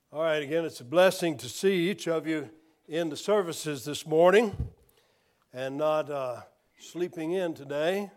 All right, again, it's a blessing to see each of you in the services this morning and not sleeping in today.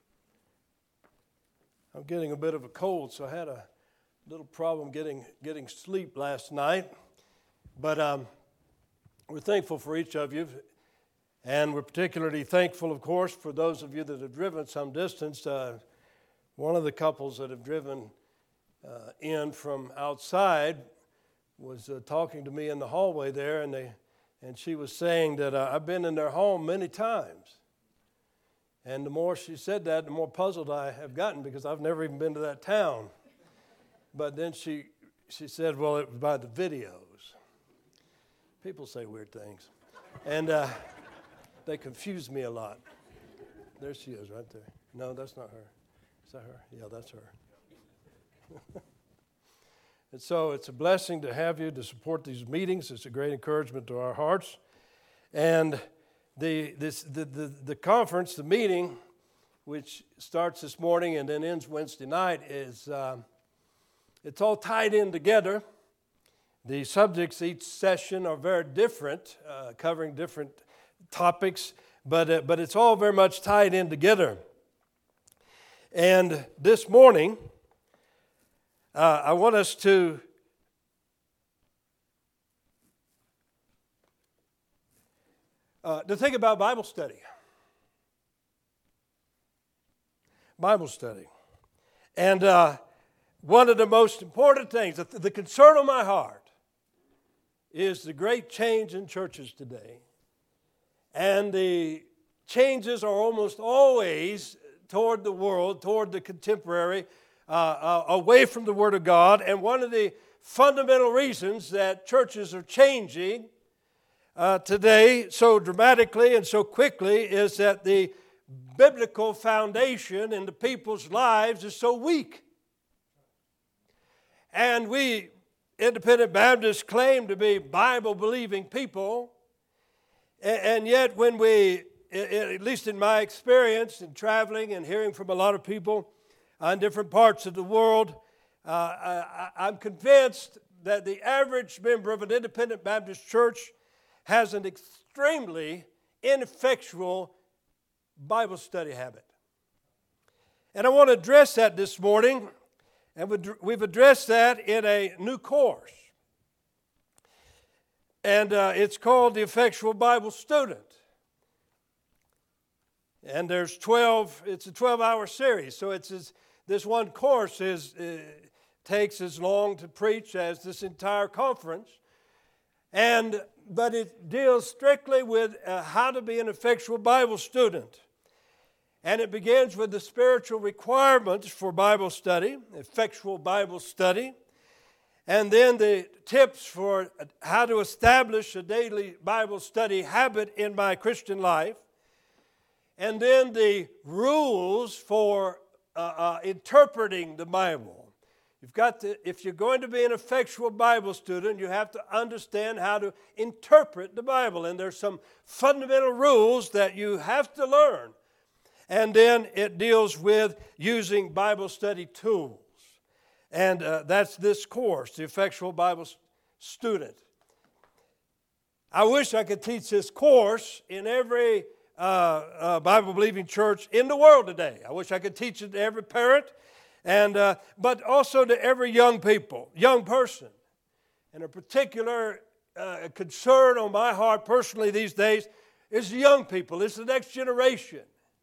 I'm getting a bit of a cold, so I had a little problem getting sleep last night. But we're thankful for each of you, and we're particularly thankful, of course, for those of you that have driven some distance. One of the couples that have driven in from outside was talking to me in the hallway there, and she was saying that I've been in their home many times. And the more she said that, the more puzzled I have gotten because I've never even been to that town. But then she said, well, it was by the videos. People say weird things. And they confuse me a lot. There she is right there. No, that's not her. Is that her? Yeah, that's her. And so it's a blessing to have you to support these meetings. It's a great encouragement to our hearts. And the conference, the meeting, which starts this morning and then ends Wednesday night, is it's all tied in together. The subjects each session are very different, covering different topics, but it's all very much tied in together. And this morning, I want us to think about Bible study. Bible study. And one of the most important things, the concern of my heart, is the great change in churches today. And the changes are almost always toward the world, toward the contemporary, away from the Word of God. And one of the fundamental reasons that churches are changing today so dramatically and so quickly is that the biblical foundation in the people's lives is so weak. And we, independent Baptists, claim to be Bible-believing people, and yet when we, at least in my experience in traveling and hearing from a lot of people in different parts of the world, I'm convinced that the average member of an independent Baptist church has an extremely ineffectual Bible study habit. And I want to address that this morning, and we've addressed that in a new course. And it's called The Effectual Bible Student. And there's 12, it's a 12-hour series, so this one course takes as long to preach as this entire conference. But it deals strictly with how to be an effectual Bible student. And it begins with the spiritual requirements for Bible study, effectual Bible study, and then the tips for how to establish a daily Bible study habit in my Christian life, and then the rules for interpreting the Bible. If you're going to be an effectual Bible student, you have to understand how to interpret the Bible. And there's some fundamental rules that you have to learn. And then it deals with using Bible study tools. And that's this course, the Effectual Bible Student. I wish I could teach this course in every Bible-believing church in the world today. I wish I could teach it to every parent. But also to every young person. And a particular concern on my heart personally these days is the young people. It's the next generation.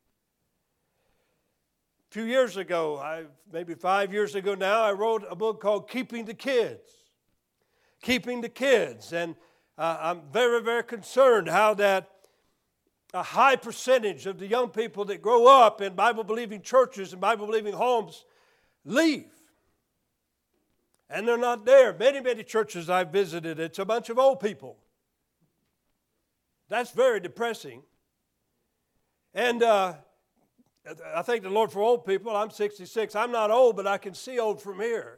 A few years ago, maybe 5 years ago now, I wrote a book called Keeping the Kids. Keeping the Kids. And I'm very, very concerned how that a high percentage of the young people that grow up in Bible-believing churches and Bible-believing homes leave. And they're not there. Many churches I've visited, it's a bunch of old people. That's very depressing. And I thank the Lord for old people. I'm 66. I'm not old, but I can see old from here.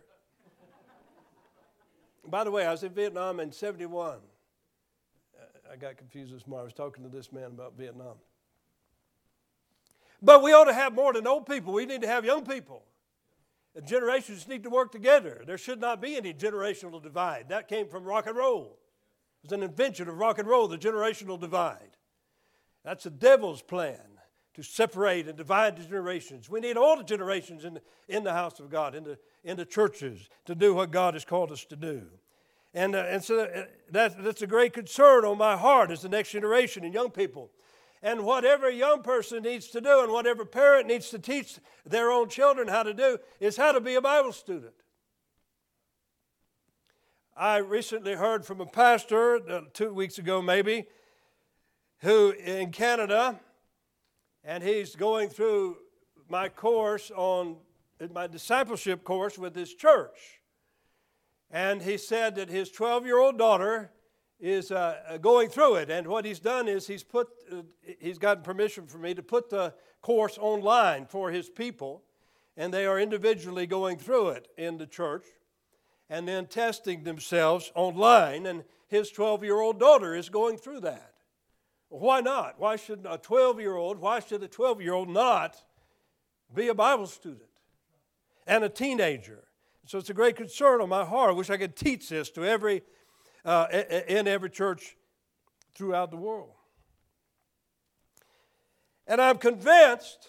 By the way, I was in Vietnam in 71. I got confused this morning. I was talking to this man about Vietnam. But we ought to have more than old people. We need to have young people. generations need to work together. There should not be any generational divide. That came from rock and roll. It was an invention of rock and roll, the generational divide. That's the devil's plan, to separate and divide the generations. We need all the generations in the house of God, in the churches, to do what God has called us to do. And so that's a great concern on my heart as the next generation and young people. And what every young person needs to do and what every parent needs to teach their own children how to do is how to be a Bible student. I recently heard from a pastor, 2 weeks ago maybe, who in Canada, and he's going through my course my discipleship course with his church. And he said that his 12-year-old daughter is going through it. And what he's done is he's gotten permission from me to put the course online for his people. And they are individually going through it in the church and then testing themselves online. And his 12-year-old daughter is going through that. Why not? Why should a 12-year-old not be a Bible student and a teenager? So it's a great concern on my heart. I wish I could teach this to in every church throughout the world. And I'm convinced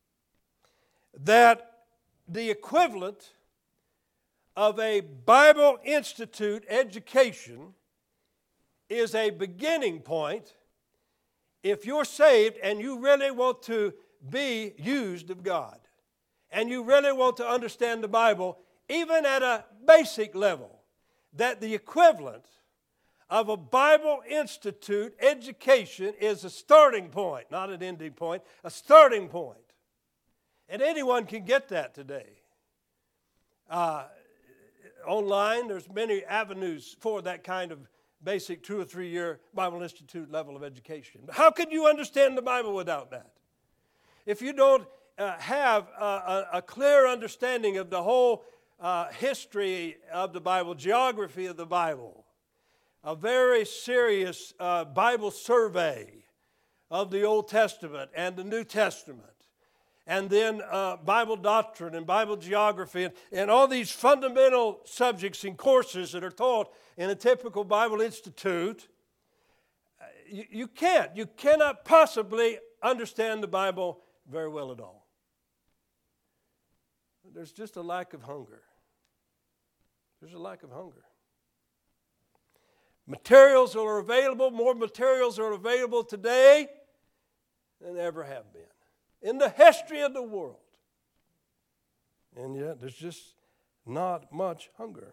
that the equivalent of a Bible Institute education is a beginning point if you're saved and you really want to be used of God, and you really want to understand the Bible, even at a basic level, that the equivalent of a Bible Institute education is a starting point, not an ending point, a starting point. And anyone can get that today. Online, there's many avenues for that kind of basic 2 or 3 year Bible Institute level of education. But how can you understand the Bible without that? If you don't have a clear understanding of the whole history of the Bible, geography of the Bible, a very serious Bible survey of the Old Testament and the New Testament, and then Bible doctrine and Bible geography and all these fundamental subjects and courses that are taught in a typical Bible Institute, you cannot possibly understand the Bible very well at all. There's just a lack of hunger. There's a lack of hunger. Materials are available, more materials are available today than ever have been in the history of the world. And yet there's just not much hunger.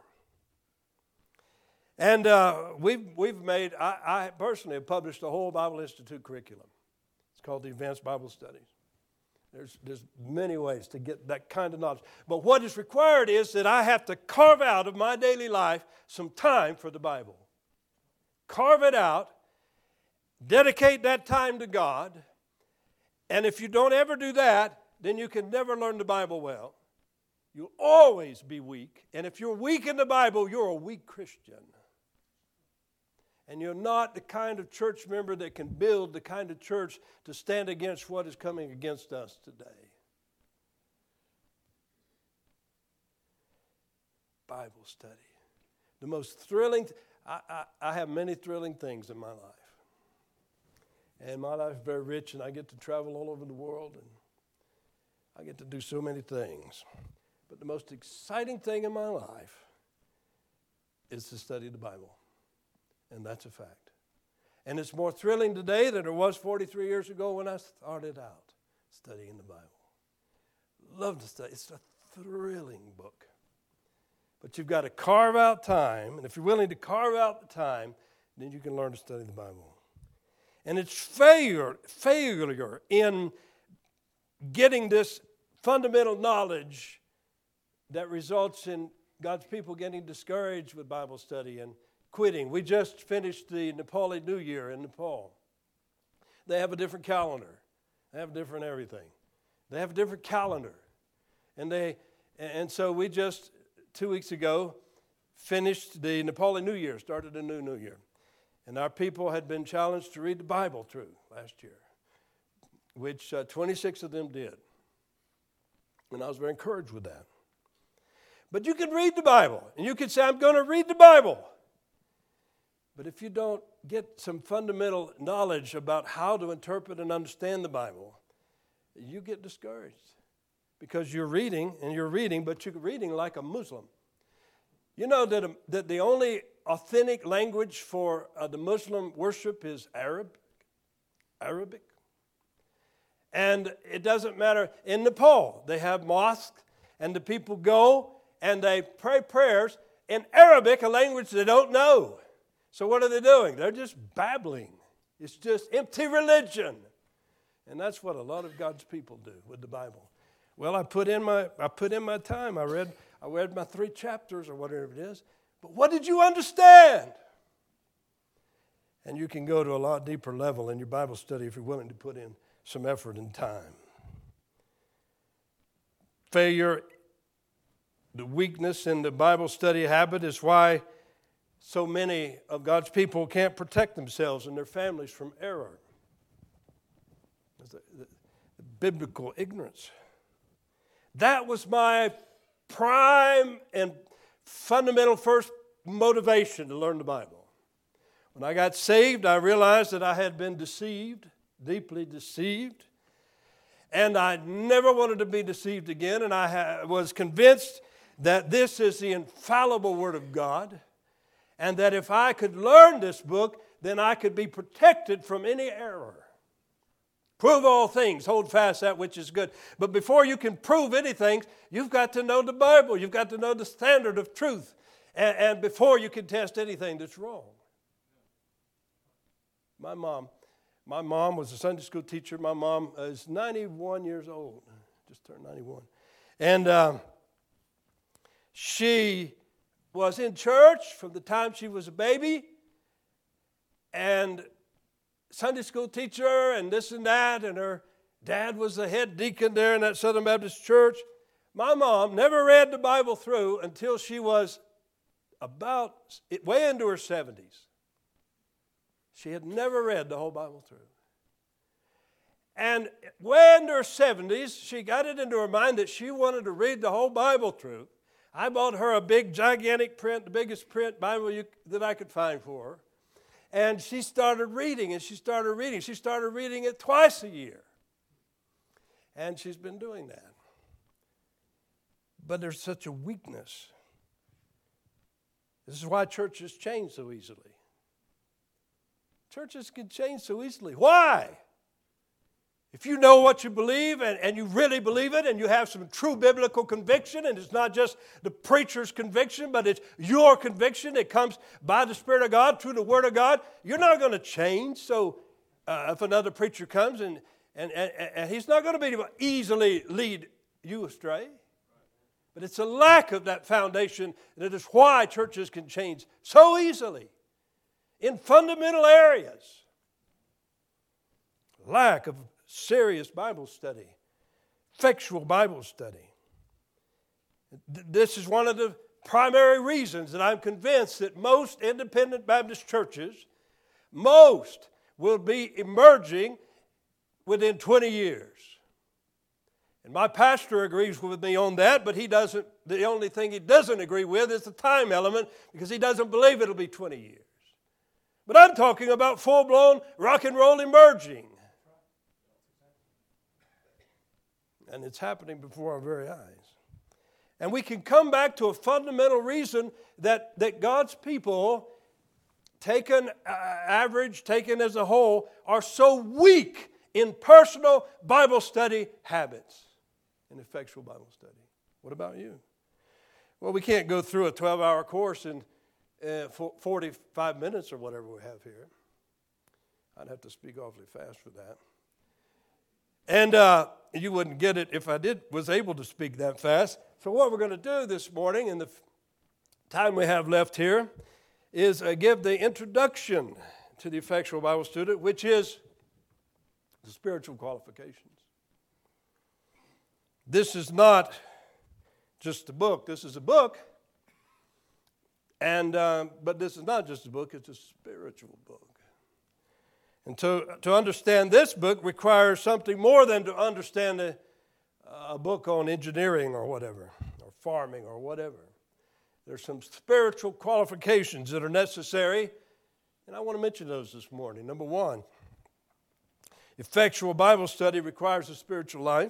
And we've made, I personally have published a whole Bible Institute curriculum. It's called the Advanced Bible Studies. There's many ways to get that kind of knowledge. But what is required is that I have to carve out of my daily life some time for the Bible. Carve it out, dedicate that time to God, and if you don't ever do that, then you can never learn the Bible well. You'll always be weak, and if you're weak in the Bible, you're a weak Christian. And you're not the kind of church member that can build the kind of church to stand against what is coming against us today. Bible study. The most thrilling, I have many thrilling things in my life. And my life is very rich, and I get to travel all over the world, and I get to do so many things. But the most exciting thing in my life is to study the Bible. And that's a fact. And it's more thrilling today than it was 43 years ago when I started out studying the Bible. Love to study. It's a thrilling book. But you've got to carve out time, and if you're willing to carve out the time, then you can learn to study the Bible. And it's failure in getting this fundamental knowledge that results in God's people getting discouraged with Bible study and quitting. We just finished the Nepali New Year in Nepal. They have a different calendar. They have different everything. They have a different calendar. And so we just 2 weeks ago finished the Nepali New Year, started a new year. And our people had been challenged to read the Bible through last year, which 26 of them did. And I was very encouraged with that. But you can read the Bible, and you can say, I'm going to read the Bible. But if you don't get some fundamental knowledge about how to interpret and understand the Bible, you get discouraged. Because you're reading, but you're reading like a Muslim. You know that the only authentic language for the Muslim worship is Arabic. And it doesn't matter. In Nepal, they have mosques, and the people go and they pray prayers in Arabic, a language they don't know. So what are they doing? They're just babbling. It's just empty religion. And that's what a lot of God's people do with the Bible. Well, I put in my time. I read my 3 chapters or whatever it is. But what did you understand? And you can go to a lot deeper level in your Bible study if you're willing to put in some effort and time. Failure, the weakness in the Bible study habit is why so many of God's people can't protect themselves and their families from error. The biblical ignorance. That was my prime and fundamental first motivation to learn the Bible. When I got saved, I realized that I had been deceived, deeply deceived, and I never wanted to be deceived again, and I was convinced that this is the infallible Word of God, and that if I could learn this book, then I could be protected from any error. Prove all things, hold fast that which is good. But before you can prove anything, you've got to know the Bible. You've got to know the standard of truth. And before you can test anything that's wrong. My mom was a Sunday school teacher. My mom is 91 years old. Just turned 91. And she was in church from the time she was a baby. And Sunday school teacher and this and that, and her dad was the head deacon there in that Southern Baptist church. My mom never read the Bible through until she was about way into her 70s. She had never read the whole Bible through. And way into her 70s, she got it into her mind that she wanted to read the whole Bible through. I bought her a big, gigantic print, the biggest print Bible that I could find for her. And she started reading, and she started reading. She started reading it twice a year. And she's been doing that. But there's such a weakness. This is why churches change so easily. Churches can change so easily. Why? If you know what you believe and you really believe it and you have some true biblical conviction, and it's not just the preacher's conviction, but it's your conviction that comes by the Spirit of God through the Word of God, you're not going to change. So if another preacher comes and he's not going to be able to easily lead you astray. But it's a lack of that foundation that is why churches can change so easily in fundamental areas. Lack of serious Bible study, effectual Bible study. This is one of the primary reasons that I'm convinced that most independent Baptist churches, most will be emerging within 20 years. And my pastor agrees with me on that, but he doesn't. The only thing he doesn't agree with is the time element, because he doesn't believe it'll be 20 years. But I'm talking about full-blown rock and roll emerging. And it's happening before our very eyes. And we can come back to a fundamental reason that God's people, taken average, taken as a whole, are so weak in personal Bible study habits and effectual Bible study. What about you? Well, we can't go through a 12-hour course in 45 minutes or whatever we have here. I'd have to speak awfully fast for that. And you wouldn't get it if I was able to speak that fast. So what we're going to do this morning, in the time we have left here, is give the introduction to the effectual Bible student, which is the spiritual qualifications. This is not just a book. This is a book, but this is not just a book. It's a spiritual book. And to understand this book requires something more than to understand a book on engineering or whatever, or farming or whatever. There's some spiritual qualifications that are necessary, and I want to mention those this morning. Number one, effectual Bible study requires a spiritual life.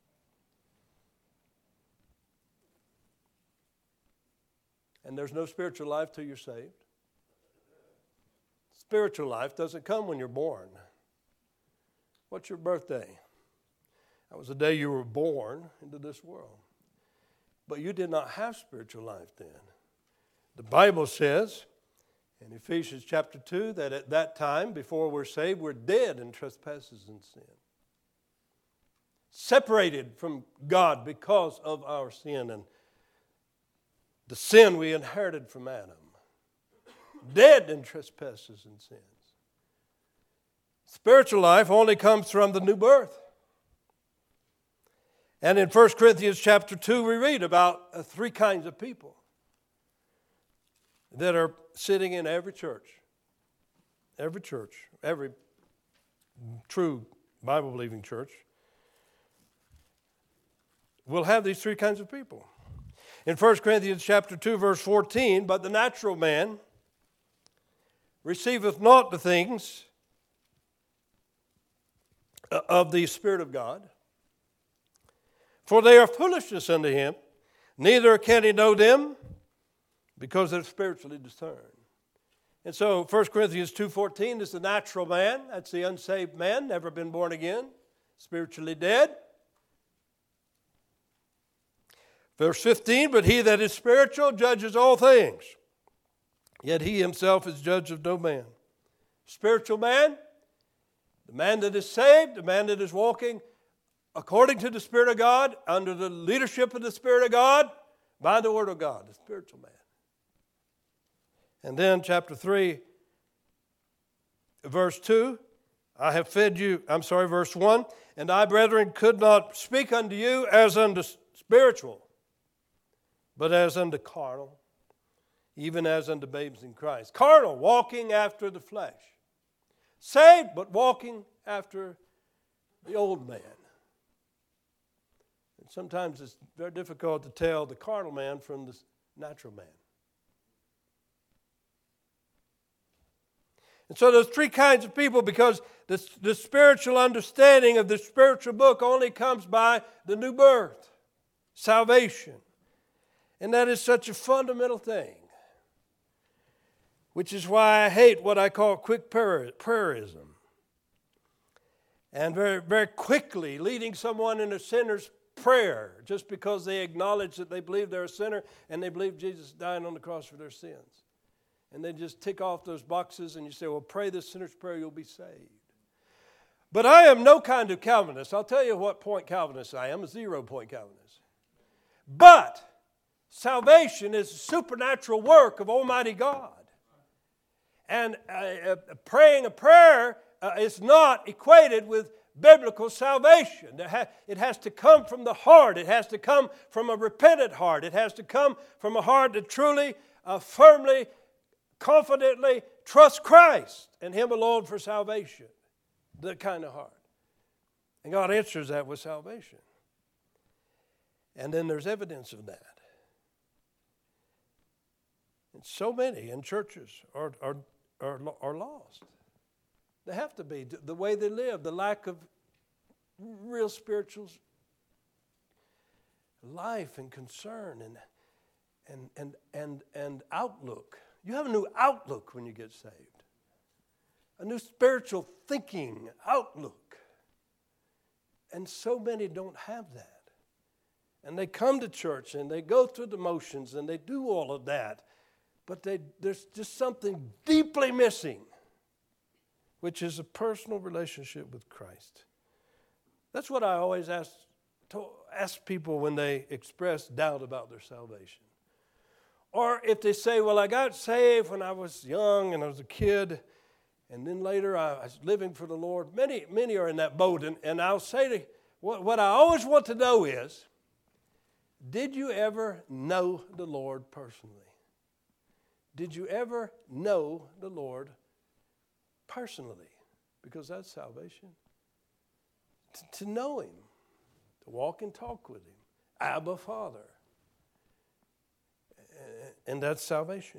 And there's no spiritual life till you're saved. Spiritual life doesn't come when you're born. What's your birthday? That was the day you were born into this world. But you did not have spiritual life then. The Bible says in Ephesians chapter 2 that at that time, before we're saved, we're dead in trespasses and sin. Separated from God because of our sin and the sin we inherited from Adam. Dead in trespasses and sins. Spiritual life only comes from the new birth. And in 1 Corinthians chapter 2, we read about three kinds of people that are sitting in every church. Every church, every true Bible-believing church will have these three kinds of people. In 1 Corinthians chapter 2, verse 14, but the natural man receiveth not the things of the Spirit of God, for they are foolishness unto him, neither can he know them, because they're spiritually discerned. And so 1 Corinthians 2:14 is the natural man. That's the unsaved man, never been born again, spiritually dead. Verse 15, but he that is spiritual judges all things, yet he himself is judge of no man. Spiritual man, the man that is saved, the man that is walking according to the Spirit of God, under the leadership of the Spirit of God, by the Word of God, the spiritual man. And then chapter 3, verse 2, verse 1, and I, brethren, could not speak unto you as unto spiritual, but as unto carnal, even as unto babes in Christ. Carnal, walking after the flesh. Saved, but walking after the old man. And sometimes it's very difficult to tell the carnal man from the natural man. And so there's three kinds of people, because the spiritual understanding of the spiritual book only comes by the new birth, salvation. And that is such a fundamental thing, which is why I hate what I call quick prayerism. And very, very quickly leading someone in a sinner's prayer just because they acknowledge that they believe they're a sinner and they believe Jesus died on the cross for their sins. And they just tick off those boxes and you say, well, pray this sinner's prayer, you'll be saved. But I am no kind of Calvinist. I'll tell you what point Calvinist I am, a 0-point Calvinist. But salvation is a supernatural work of Almighty God. And praying a prayer is not equated with biblical salvation. It has to come from the heart. It has to come from a repentant heart. It has to come from a heart that truly, firmly, confidently trusts Christ and Him alone for salvation. That kind of heart. And God answers that with salvation. And then there's evidence of that. And so many in churches are lost. They have to be. The way they live, the lack of real spiritual life and concern and outlook. You have a new outlook when you get saved. A new spiritual thinking outlook. And so many don't have that. And they come to church and they go through the motions and they do all of that. But there's just something deeply missing, which is a personal relationship with Christ. That's what I always ask people when they express doubt about their salvation. Or if they say, well, I got saved when I was young and I was a kid, and then later I was living for the Lord. Many are in that boat. And I'll say what I always want to know is, did you ever know the Lord personally? Did you ever know the Lord personally? Because that's salvation. To know Him, to walk and talk with Him. Abba, Father. and that's salvation.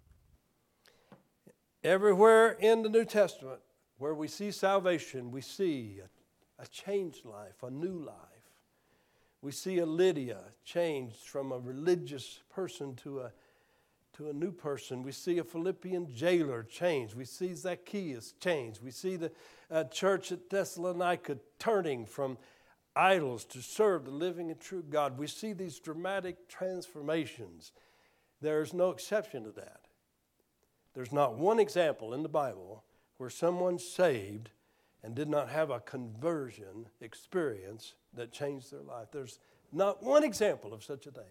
Everywhere in the New Testament where we see salvation, we see a changed life, a new life. We see a Lydia changed from a religious person to a new person. We see a Philippian jailer changed. We see Zacchaeus changed. We see the church at Thessalonica turning from idols to serve the living and true God. We see these dramatic transformations. There's no exception to that. There's not one example in the Bible where someone's saved and did not have a conversion experience that changed their life. There's not one example of such a thing.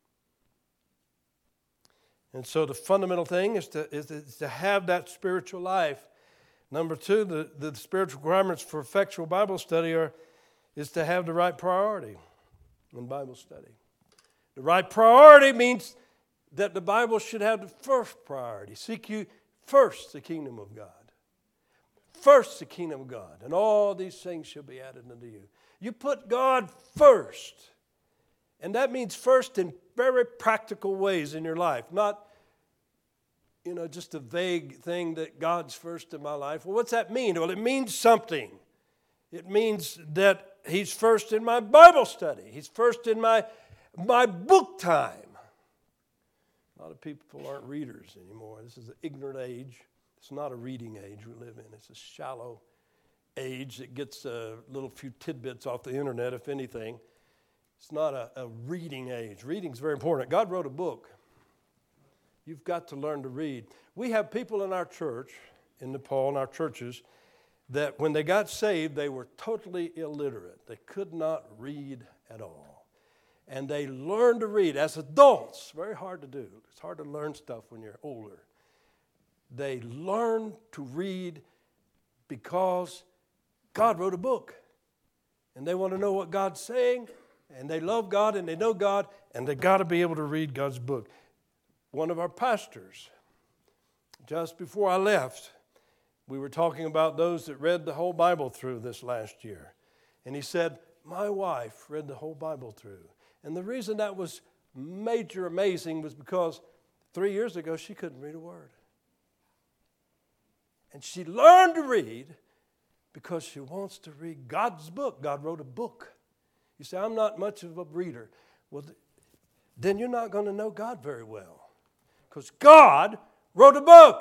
And so the fundamental thing is to have that spiritual life. Number two, the spiritual requirements for effectual Bible study is to have the right priority in Bible study. The right priority means that the Bible should have the first priority. Seek you first the kingdom of God. First the kingdom of God, and all these things shall be added unto you. You put God first. And that means first in very practical ways in your life. Not, just a vague thing that God's first in my life. Well, what's that mean? Well, it means something. It means that He's first in my Bible study. He's first in my book time. A lot of people aren't readers anymore. This is an ignorant age. It's not a reading age we live in. It's a shallow age that gets a little few tidbits off the internet, if anything. It's not a reading age. Reading's very important. God wrote a book. You've got to learn to read. We have people in our church, in Nepal, in our churches, that when they got saved, they were totally illiterate. They could not read at all. And they learned to read as adults. Very hard to do. It's hard to learn stuff when you're older. They learn to read because God wrote a book. And they want to know what God's saying. And they love God and they know God. And they got to be able to read God's book. One of our pastors, just before I left, we were talking about those that read the whole Bible through this last year. And he said, my wife read the whole Bible through. And the reason that was amazing was because 3 years ago she couldn't read a word. And she learned to read because she wants to read God's book. God wrote a book. You say, I'm not much of a reader. Well, then you're not going to know God very well. Because God wrote a book.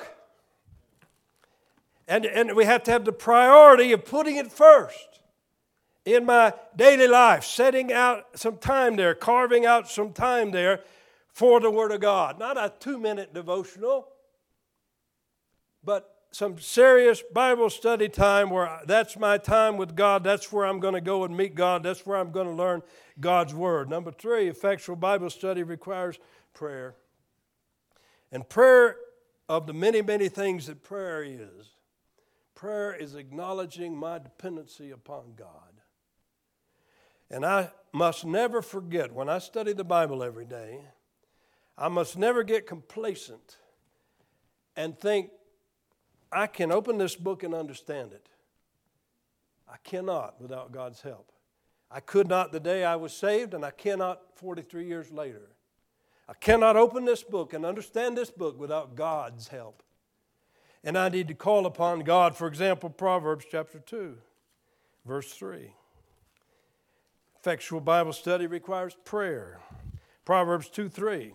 And we have to have the priority of putting it first in my daily life, setting out some time there, carving out some time there for the Word of God. Not a 2-minute devotional, but some serious Bible study time where that's my time with God. That's where I'm going to go and meet God. That's where I'm going to learn God's Word. Number 3, effectual Bible study requires prayer. And prayer, of the many, many things that prayer is acknowledging my dependency upon God. And I must never forget, when I study the Bible every day, I must never get complacent and think, I can open this book and understand it. I cannot without God's help. I could not the day I was saved, and I cannot 43 years later. I cannot open this book and understand this book without God's help. And I need to call upon God. For example, Proverbs chapter 2, verse 3. Effectual Bible study requires prayer. Proverbs 2:3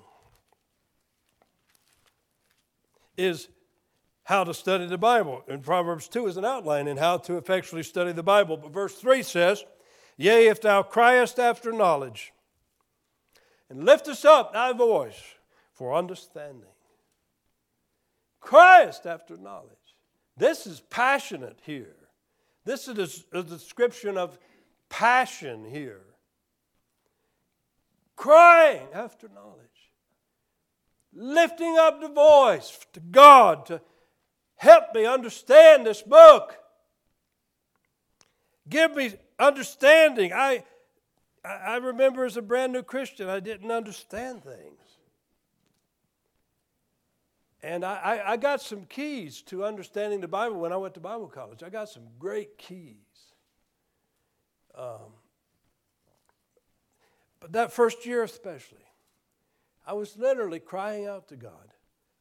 is how to study the Bible. And Proverbs 2 is an outline in how to effectually study the Bible. But verse 3 says, Yea, if thou criest after knowledge, and liftest up thy voice for understanding. Criest after knowledge. This is passionate here. This is a description of passion here. Crying after knowledge. Lifting up the voice to God to help me understand this book. Give me understanding. I remember as a brand new Christian, I didn't understand things. And I got some keys to understanding the Bible when I went to Bible college. I got some great keys. But that first year especially, I was literally crying out to God.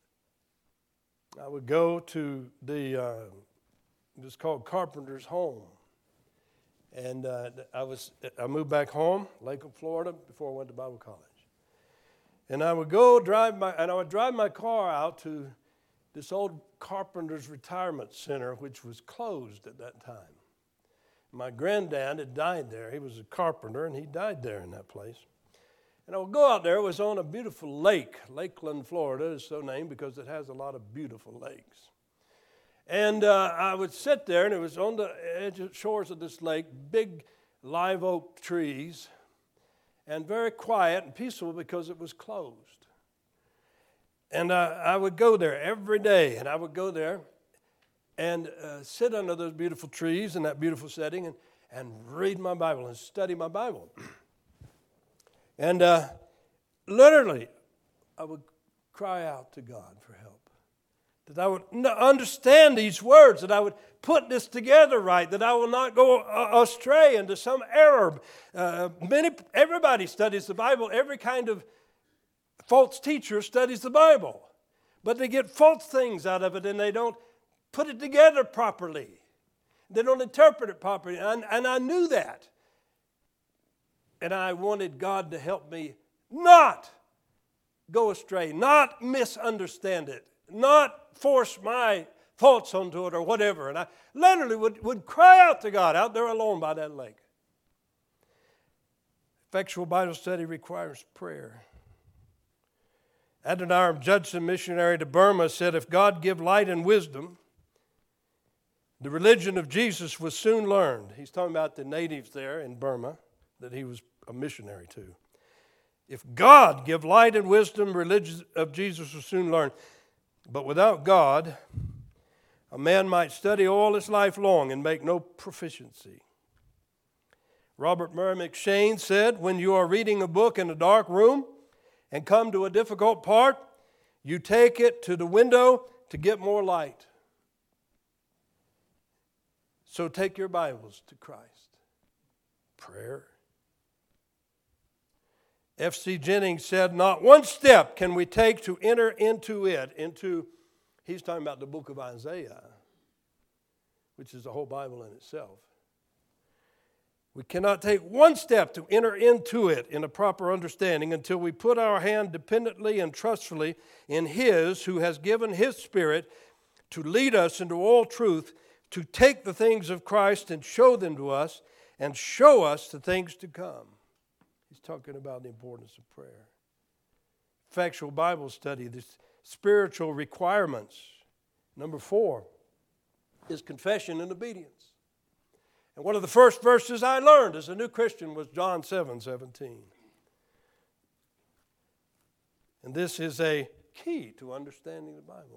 I would go to it was called Carpenter's Home. And I moved back home, Lakeland, Florida, before I went to Bible college. And I would drive my car out to this old Carpenter's Retirement Center, which was closed at that time. My granddad had died there. He was a carpenter, and he died there in that place. And I would go out there. It was on a beautiful lake. Lakeland, Florida is so named because it has a lot of beautiful lakes. And I would sit there, and it was on the shores of this lake, big live oak trees, and very quiet and peaceful because it was closed. And I would go there every day, and I would go there and sit under those beautiful trees in that beautiful setting and read my Bible and study my Bible. And literally, I would cry out to God for help. That I would understand these words, that I would put this together right, that I will not go astray into some error. Everybody studies the Bible. Every kind of false teacher studies the Bible. But they get false things out of it, and they don't put it together properly. They don't interpret it properly. And I knew that. And I wanted God to help me not go astray, not misunderstand it, not force my thoughts onto it or whatever. And I literally would cry out to God out there alone by that lake. Effectual Bible study requires prayer. Adoniram Judson, missionary to Burma, said, if God give light and wisdom, the religion of Jesus was soon learned. He's talking about the natives there in Burma that he was a missionary to. If God give light and wisdom, religion of Jesus was soon learned. But without God, a man might study all his life long and make no proficiency. Robert Murray McCheyne said, when you are reading a book in a dark room and come to a difficult part, you take it to the window to get more light. So take your Bibles to Christ. Prayer. F.C. Jennings said, not one step can we take to enter into it, he's talking about the book of Isaiah, which is the whole Bible in itself. We cannot take one step to enter into it in a proper understanding until we put our hand dependently and trustfully in His who has given His Spirit to lead us into all truth, to take the things of Christ and show them to us and show us the things to come. He's talking about the importance of prayer. Effectual Bible study, the spiritual requirements. Number 4 is confession and obedience. And one of the first verses I learned as a new Christian was John 7:17. And this is a key to understanding the Bible.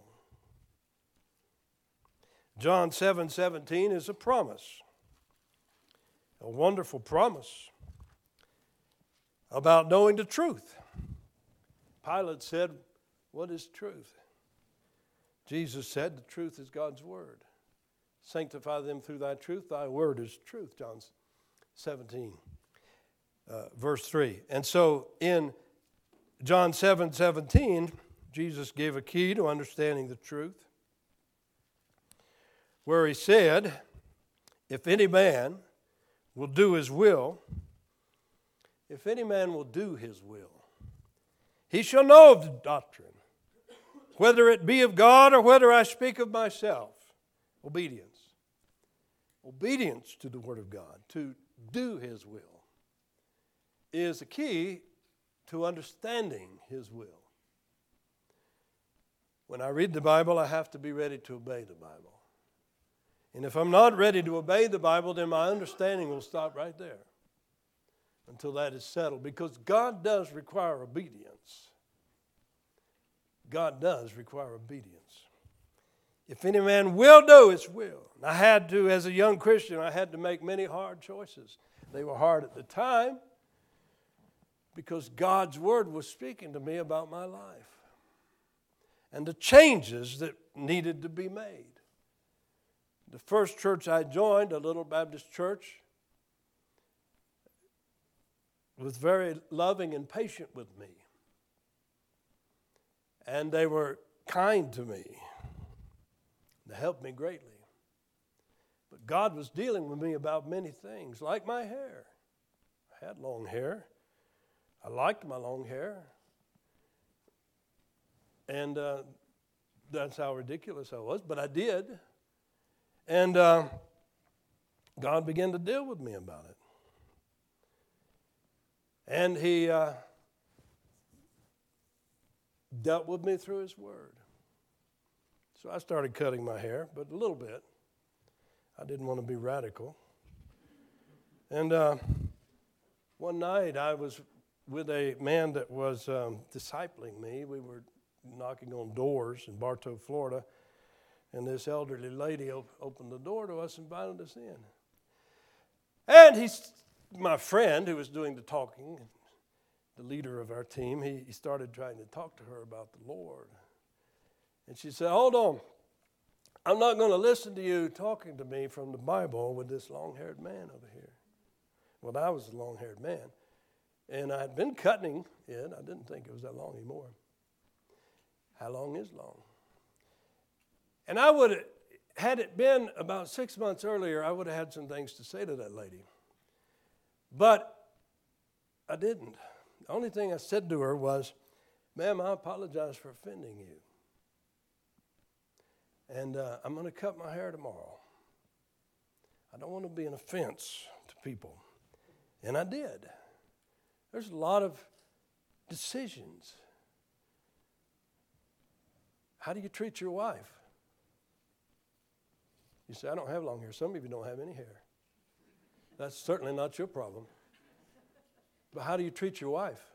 John 7:17 is a promise, a wonderful promise about knowing the truth. Pilate said, what is truth? Jesus said, the truth is God's word. Sanctify them through thy truth. Thy word is truth. John 17, verse 3. And so in John 7:17, Jesus gave a key to understanding the truth, where he said, if any man will do his will, if any man will do his will, he shall know of the doctrine, whether it be of God or whether I speak of myself. Obedience. Obedience to the Word of God, to do His will, is a key to understanding His will. When I read the Bible, I have to be ready to obey the Bible. And if I'm not ready to obey the Bible, then my understanding will stop right there until that is settled. Because God does require obedience. God does require obedience. If any man will do his will. I had to, as a young Christian, I had to make many hard choices. They were hard at the time because God's Word was speaking to me about my life and the changes that needed to be made. The first church I joined, a little Baptist church, was very loving and patient with me. And they were kind to me. They helped me greatly. But God was dealing with me about many things, like my hair. I had long hair. I liked my long hair. And that's how ridiculous I was, but I did. And God began to deal with me about it. And He dealt with me through His Word. So I started cutting my hair, but a little bit. I didn't want to be radical. And one night I was with a man that was discipling me. We were knocking on doors in Bartow, Florida, and this elderly lady opened the door to us and invited us in. And he's my friend who was doing the talking, the leader of our team. He started trying to talk to her about the Lord. And she said, "Hold on. I'm not going to listen to you talking to me from the Bible with this long-haired man over here." Well, I was a long-haired man. And I had been cutting it. I didn't think it was that long anymore. How long is long? And I would have, had it been about 6 months earlier, I would have had some things to say to that lady. But I didn't. The only thing I said to her was, "Ma'am, I apologize for offending you. And I'm going to cut my hair tomorrow. I don't want to be an offense to people." And I did. There's a lot of decisions. How do you treat your wife? You say, "I don't have long hair." Some of you don't have any hair. That's certainly not your problem. But how do you treat your wife?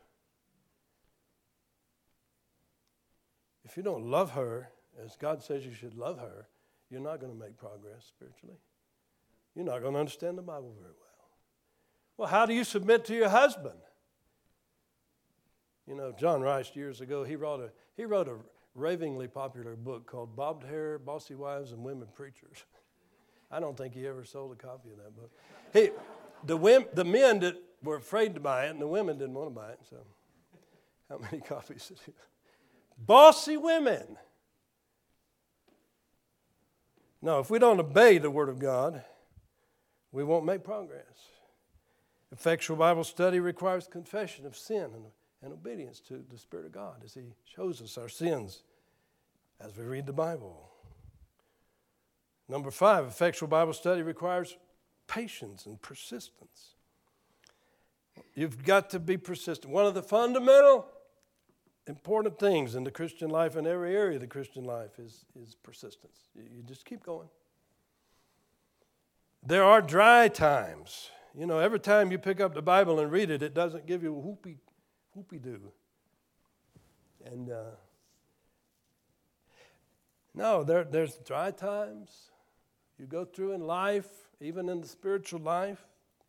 If you don't love her as God says you should love her, you're not going to make progress spiritually. You're not going to understand the Bible very well. Well, how do you submit to your husband? You know, John Rice years ago, he wrote a ravingly popular book called Bobbed Hair, Bossy Wives, and Women Preachers. I don't think he ever sold a copy of that book. The men that were afraid to buy it, and the women didn't want to buy it. So, how many copies did he? Bossy women. No, if we don't obey the Word of God, we won't make progress. Effectual Bible study requires confession of sin and obedience to the Spirit of God as He shows us our sins as we read the Bible. Number 5, effectual Bible study requires patience and persistence. You've got to be persistent. One of the fundamental important things in the Christian life, in every area of the Christian life, is persistence. You just keep going. There are dry times. You know, every time you pick up the Bible and read it, it doesn't give you a whoopie-doo. And no, there's dry times you go through in life, even in the spiritual life.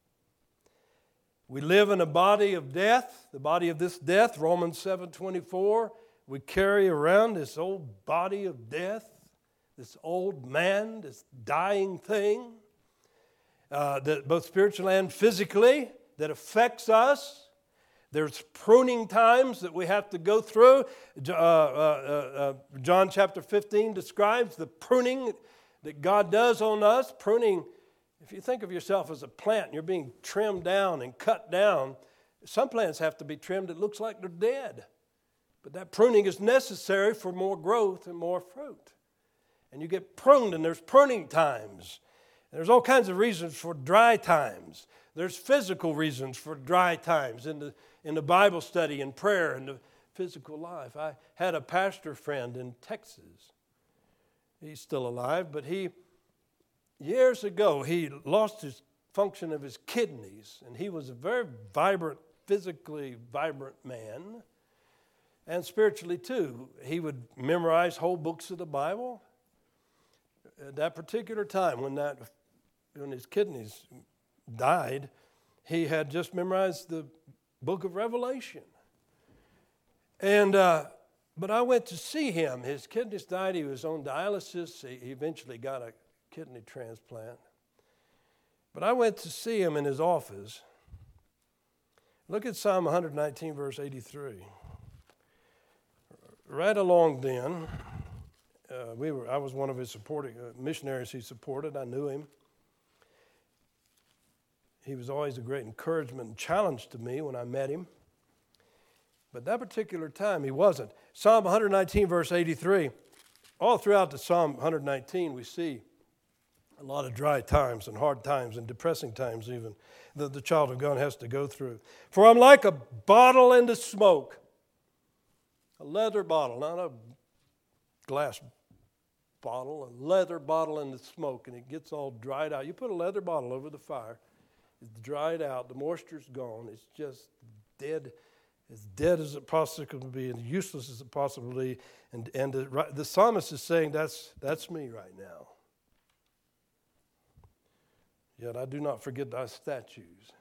We live in a body of death, the body of this death, Romans 7:24. We carry around this old body of death, this old man, this dying thing, that both spiritually and physically, that affects us. There's pruning times that we have to go through. John chapter 15 describes the pruning that God does on us. Pruning, if you think of yourself as a plant and you're being trimmed down and cut down, some plants have to be trimmed. It looks like they're dead. But that pruning is necessary for more growth and more fruit. And you get pruned, and there's pruning times. And there's all kinds of reasons for dry times. There's physical reasons for dry times in the Bible study and prayer and the physical life. I had a pastor friend in Texas. He's still alive, but years ago, he lost his function of his kidneys, and he was a very vibrant, physically vibrant man, and spiritually too. He would memorize whole books of the Bible. At that particular time, when his kidneys died, he had just memorized the book of Revelation. And but I went to see him. His kidneys died. He was on dialysis. He eventually got a kidney transplant. But I went to see him in his office. Look at Psalm 119, verse 83. right along then, I was one of his supporting missionaries he supported. I knew him. He was always a great encouragement and challenge to me when I met him. But that particular time, he wasn't. Psalm 119, verse 83. All throughout the Psalm 119, we see a lot of dry times and hard times and depressing times even that the child of God has to go through. For I'm like a bottle in the smoke. A leather bottle, not a glass bottle, a leather bottle in the smoke, and it gets all dried out. You put a leather bottle over the fire, it's dried out, the moisture's gone, it's just dead as it possibly can be, and useless as it possibly be. And the psalmist is saying, that's me right now. Yet I do not forget thy statutes.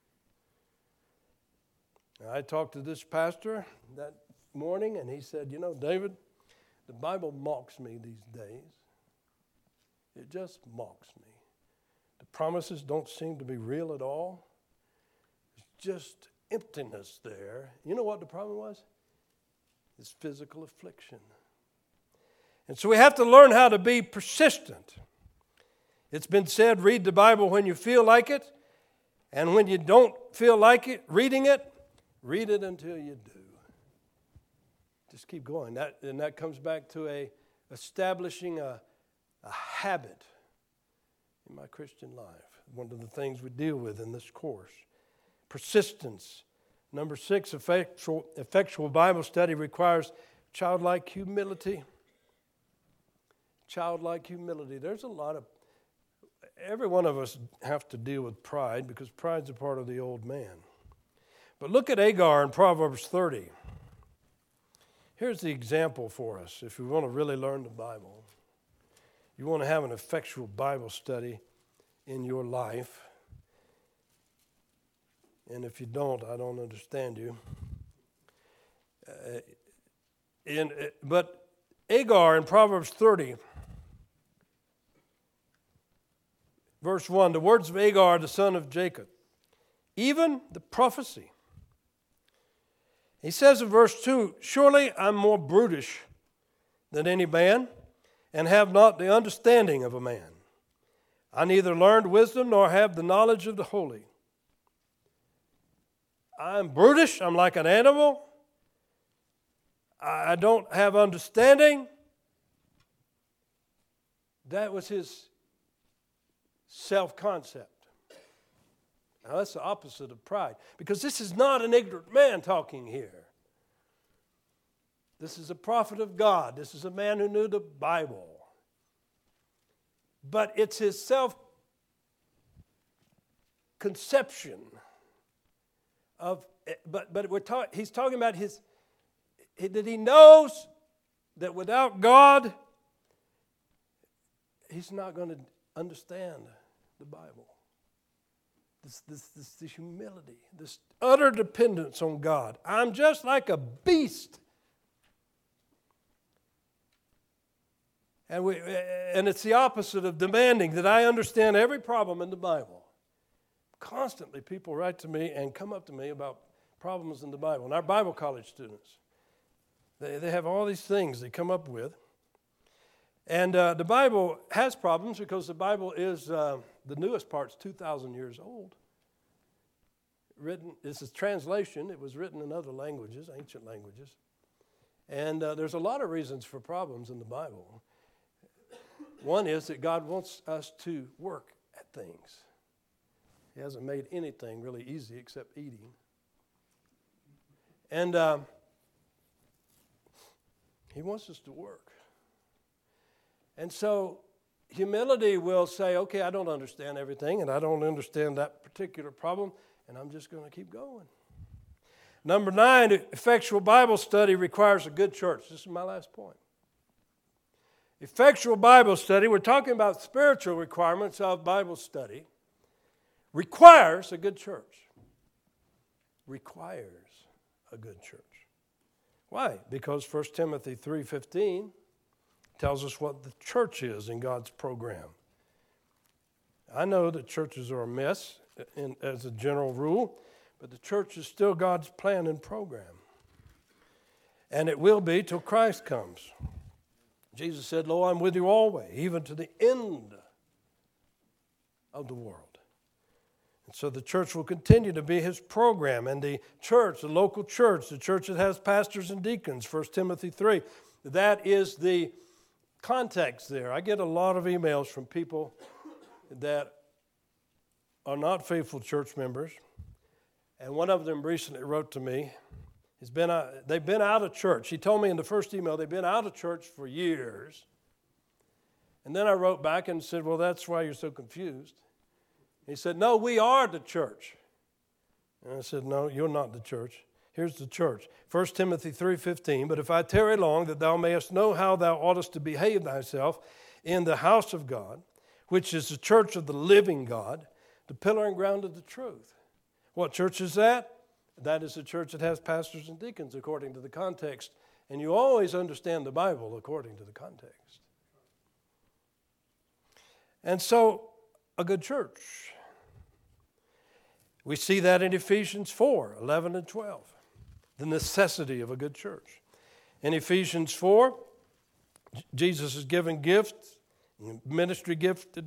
Now, I talked to this pastor that morning, and he said, David, the Bible mocks me these days. It just mocks me. The promises don't seem to be real at all. It's just emptiness there. You know what the problem was? It's physical affliction. And so we have to learn how to be persistent. It's been said, read the Bible when you feel like it, and when you don't feel like it, reading it, read it until you do. Just keep going. That comes back to establishing a habit in my Christian life. One of the things we deal with in this course. Persistence. Number 6, effectual Bible study requires childlike humility. Childlike humility. There's a lot of, every one of us have to deal with pride because pride's a part of the old man. But look at Agar in Proverbs 30. Here's the example for us if we want to really learn the Bible. You want to have an effectual Bible study in your life. And if you don't, I don't understand you. But Agar in Proverbs 30, verse 1, the words of Agar, the son of Jacob, even the prophecy. He says in verse 2, surely I'm more brutish than any man, and have not the understanding of a man. I neither learned wisdom nor have the knowledge of the holy. I'm brutish, I'm like an animal. I don't have understanding. That was his self-concept. Now that's the opposite of pride, because this is not an ignorant man talking here. This is a prophet of God. This is a man who knew the Bible. But it's his self-conception of, he's talking about that he knows that without God, he's not going to understand the Bible. This humility, this utter dependence on God. I'm just like a beast. And it's the opposite of demanding that I understand every problem in the Bible. Constantly people write to me and come up to me about problems in the Bible. And our Bible college students, they have all these things they come up with. And the Bible has problems because the Bible is, the newest part's 2,000 years old. This is translation. It was written in other languages, ancient languages. And there's a lot of reasons for problems in the Bible. One is that God wants us to work at things. He hasn't made anything really easy except eating. And He wants us to work. And so humility will say, okay, I don't understand everything, and I don't understand that particular problem, and I'm just going to keep going. Number 9, effectual Bible study requires a good church. This is my last point. Effectual Bible study, we're talking about spiritual requirements of Bible study, requires a good church. Requires a good church. Why? Because 1 Timothy 3:15 tells us what the church is in God's program. I know that churches are a mess as a general rule, but the church is still God's plan and program. and it will be till Christ comes. Jesus said, "Lo, I'm with you always, even to the end of the world." And so the church will continue to be his program. And the church, the local church, the church that has pastors and deacons, 1 Timothy 3, that is the context there. I get a lot of emails from people that are not faithful church members. And one of them recently wrote to me. They've been out of church. He told me in the first email they've been out of church for years. And then I wrote back and said, "Well, that's why you're so confused." He said, "No, we are the church." And I said, "No, you're not the church. Here's the church. 1 Timothy 3:15, "But if I tarry long, that thou mayest know how thou oughtest to behave thyself in the house of God, which is the church of the living God, the pillar and ground of the truth." What church is that? That is the church that has pastors and deacons according to the context. And you always understand the Bible according to the context. And so, a good church. We see that in Ephesians 4:11 and 12. The necessity of a good church. In Ephesians 4, Jesus is giving gifts, ministry gifted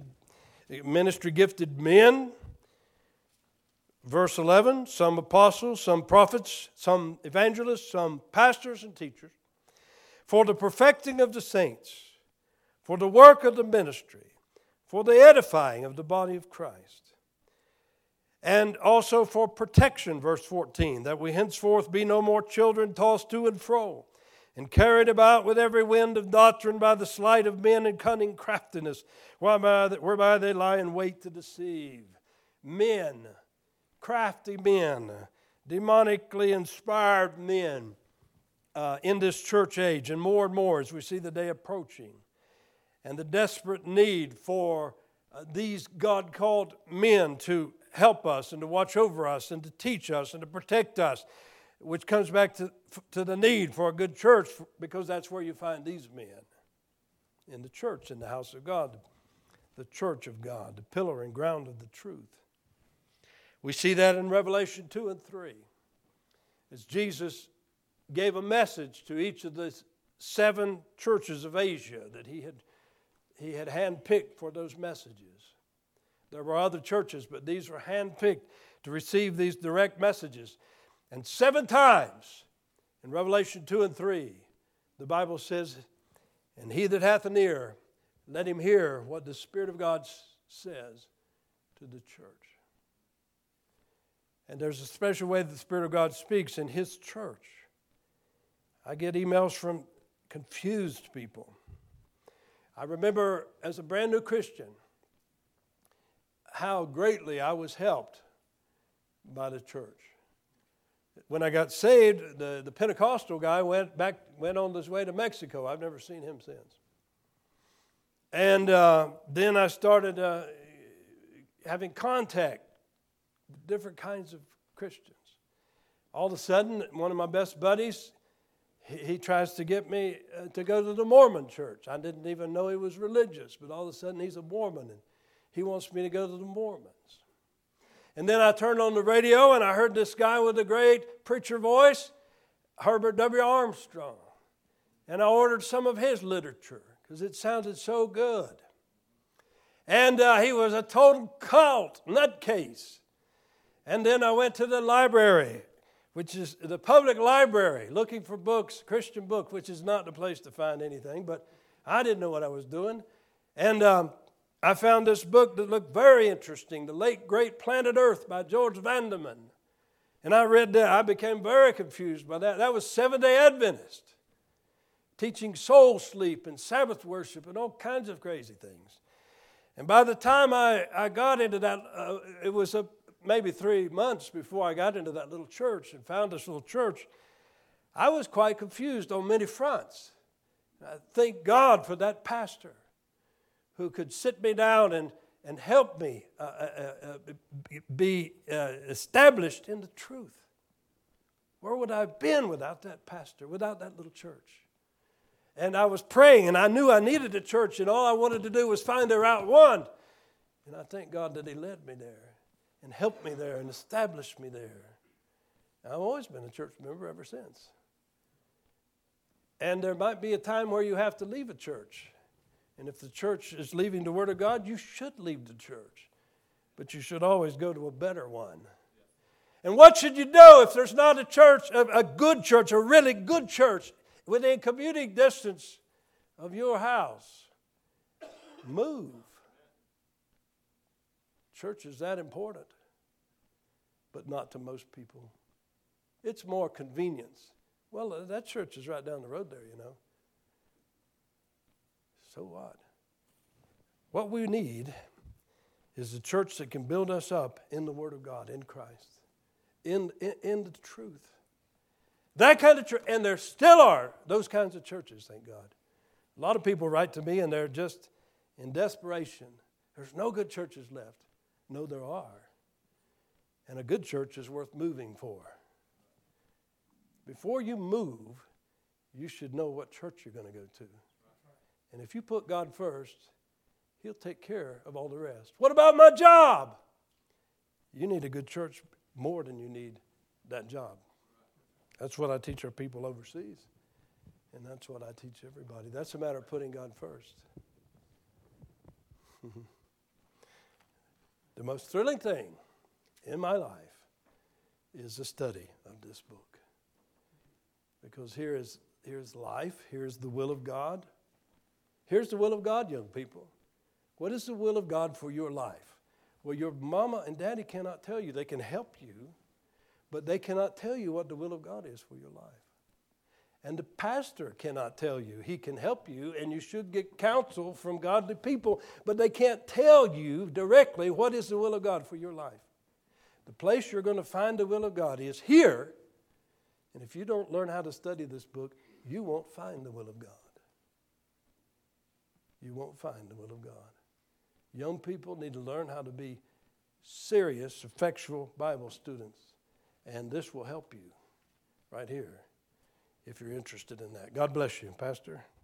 men. Verse 11, some apostles, some prophets, some evangelists, some pastors and teachers, for the perfecting of the saints, for the work of the ministry, for the edifying of the body of Christ, and also for protection, verse 14, that we henceforth be no more children tossed to and fro, and carried about with every wind of doctrine by the sleight of men and cunning craftiness, whereby they lie in wait to deceive. Men, crafty men, demonically inspired men in this church age, and more as we see the day approaching, and the desperate need for these God-called men to help us and to watch over us and to teach us and to protect us, which comes back to the need for a good church, because that's where you find these men, in the church, in the house of God, the church of God, the pillar and ground of the truth. We see that in Revelation 2 and 3. As Jesus gave a message to each of the 7 churches of Asia that he had handpicked for those messages. There were other churches, but these were handpicked to receive these direct messages. And 7 times in Revelation 2 and 3, the Bible says, "And he that hath an ear, let him hear what the Spirit of God says to the church." And there's a special way that the Spirit of God speaks in his church. I get emails from confused people. I remember as a brand new Christian how greatly I was helped by the church. When I got saved, the Pentecostal guy went on his way to Mexico. I've never seen him since. And then I started having contact with different kinds of Christians. All of a sudden, one of my best buddies, he tries to get me to go to the Mormon church. I didn't even know he was religious, but all of a sudden he's a Mormon, and he wants me to go to the Mormons. And then I turned on the radio, and I heard this guy with a great preacher voice, Herbert W. Armstrong. And I ordered some of his literature because it sounded so good. And he was a total cult nutcase. And then I went to the library, which is the public library, looking for books, Christian books, which is not the place to find anything, but I didn't know what I was doing. And I found this book that looked very interesting, The Late Great Planet Earth by George Vandeman. And I read that. I became very confused by that. That was Seventh-day Adventist, teaching soul sleep and Sabbath worship and all kinds of crazy things. And by the time I got into that, it was maybe 3 months before I got into that little church and found this little church, I was quite confused on many fronts. I thank God for that pastor who could sit me down and help me be established in the truth. Where would I have been without that pastor, without that little church? And I was praying, and I knew I needed a church, and all I wanted to do was find the right one. And I thank God that he led me there and helped me there and established me there. I've always been a church member ever since. And there might be a time where you have to leave a church. And if the church is leaving the Word of God, you should leave the church. But you should always go to a better one. And what should you do if there's not a church, a good church, a really good church, within commuting distance of your house? Move. Church is that important, but not to most people. It's more convenience. Well, that church is right down the road there, you know. So what? What we need is a church that can build us up in the Word of God, in Christ, in the truth. That kind of church, and there still are those kinds of churches, thank God. A lot of people write to me and they're just in desperation. There's no good churches left. No, there are. And a good church is worth moving for. Before you move, you should know what church you're going to go to. And if you put God first, He'll take care of all the rest. What about my job? You need a good church more than you need that job. That's what I teach our people overseas. And that's what I teach everybody. That's a matter of putting God first. The most thrilling thing in my life is the study of this book. Because here's life, here's the will of God. Here's the will of God, young people. What is the will of God for your life? Well, your mama and daddy cannot tell you. They can help you, but they cannot tell you what the will of God is for your life. And the pastor cannot tell you. He can help you, and you should get counsel from godly people, but they can't tell you directly what is the will of God for your life. The place you're going to find the will of God is here, and if you don't learn how to study this book, you won't find the will of God. You won't find the will of God. Young people need to learn how to be serious, effectual Bible students, and this will help you right here if you're interested in that. God bless you, Pastor.